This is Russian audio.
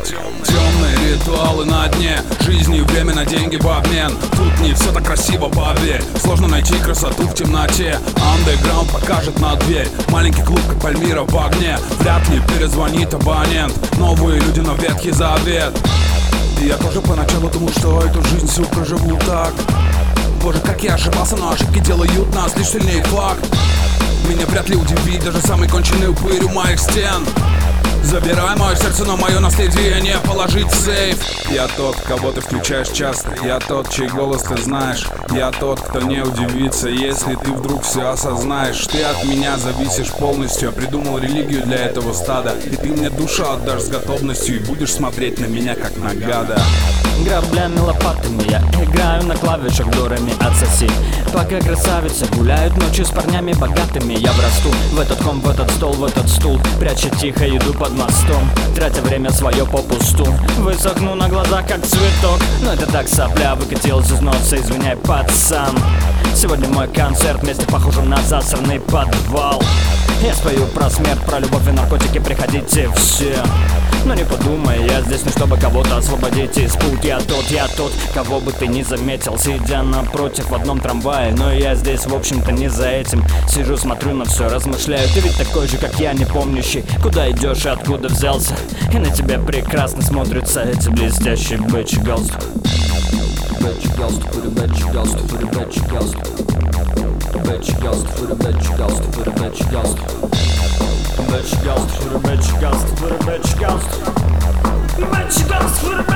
Темные ритуалы на дне жизни, время на деньги в обмен. Тут не все так красиво, поверь. Сложно найти красоту в темноте. Андеграунд покажет на дверь. Маленький клуб, как Пальмира в огне. Вряд ли перезвонит абонент. Новые люди, но ветхий завет. И я тоже поначалу думал, что эту жизнь всю проживу так. Боже, как я ошибался, но ошибки делают нас лишь сильнее, факт. Меня вряд ли удивит даже самый конченый упырь у моих стен. Забирай мое сердце, но мое наследие не положить в сейф. Я тот, кого ты включаешь часто. Я тот, чей голос ты знаешь. Я тот, кто не удивится, если ты вдруг все осознаешь. Ты от меня зависишь полностью. Я придумал религию для этого стада. И ты мне душу отдашь с готовностью. И будешь смотреть на меня, как на гада. Граблями, лопатами я играю на клавишах, дурами отсоси. Пока красавицы гуляют ночью с парнями богатыми, я врасту в этот ком, в этот стол, в этот стул. Пряча тихо еду под мостом, тратя время свое попусту. Высохну на глазах, как цветок, но это так сопля выкатилась из носа, извиняй, пацан. Сегодня мой концерт вместе похожим на засранный подвал. Я спою про смерть, про любовь и наркотики, приходите все. Но не подумай, я здесь не чтобы кого-то освободить из пут. Я тот, кого бы ты не заметил, сидя напротив в одном трамвае. Но я здесь, в общем-то, не за этим. Сижу, смотрю на все, размышляю. Ты ведь такой же, как я, не помнящий, куда идешь и откуда взялся. И на тебя прекрасно смотрятся эти блестящие бэчи галстук. Бэчи галстук, бэчи галстук, бэчи галстук. Бэчи галстук, бэчи галстук, бэчи галстук. Bitch ghost for a bitch ghost for a bitch ghost. Bitch ghost for a